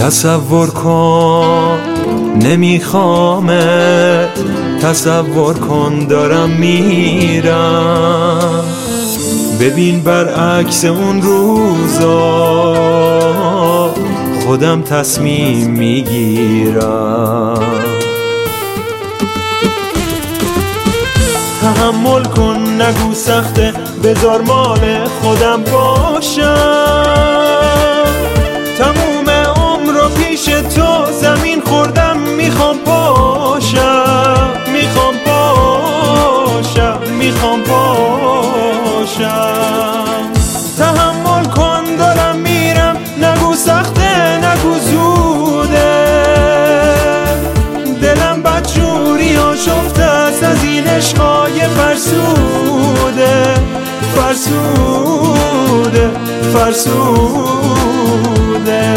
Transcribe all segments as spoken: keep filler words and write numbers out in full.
تصور کن نمیخوامت، تصور کن دارم میرم. ببین برعکس اون روزا خودم تصمیم میگیرم. تحمل کن نگو سخته، بذار مال خودم باشم. تموم عمر رو پیش تو زمین خوردم، میخوام باشم، میخوام باشم، میخوام باشم. تحمل کن دارم میرم، نگو سخته نگو زوده. دلم بدجوری ها شفته است از این عشقای فرسوده، فرسوده، فرسوده.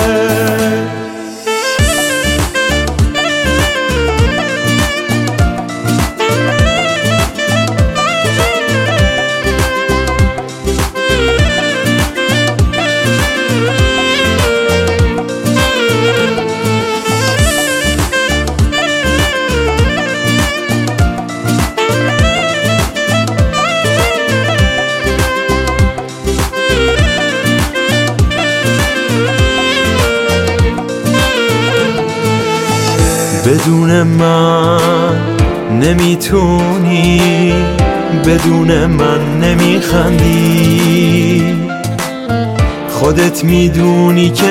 بدون من نمیتونی، بدون من نمیخندی. خودت میدونی که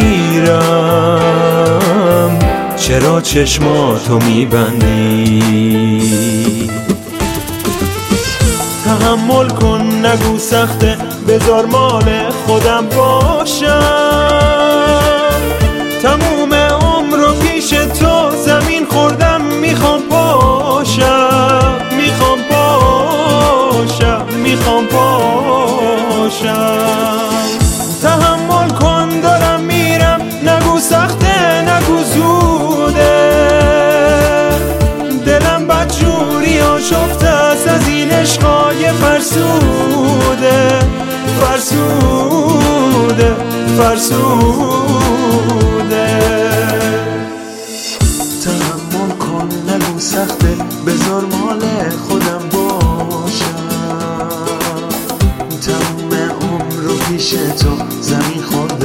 میرم، چرا چشماتو میبندی؟ تحمل کن نگو سخته، بذار مال خودم باشم. تموم عمر رو پیش تو زمین خوردم، میخوام باشم، میخوام باشم، میخوام باشم. تحمل کن دارم میرم، نگو سخته نگو زوده. دلم بدجوری ها شفته است از این عشقای فرسوده، فرسوده، فرسوده. تحمل کن نگو سخته، بذار مال خودم باشم. تموم عمر رو پیش تو زمین خورد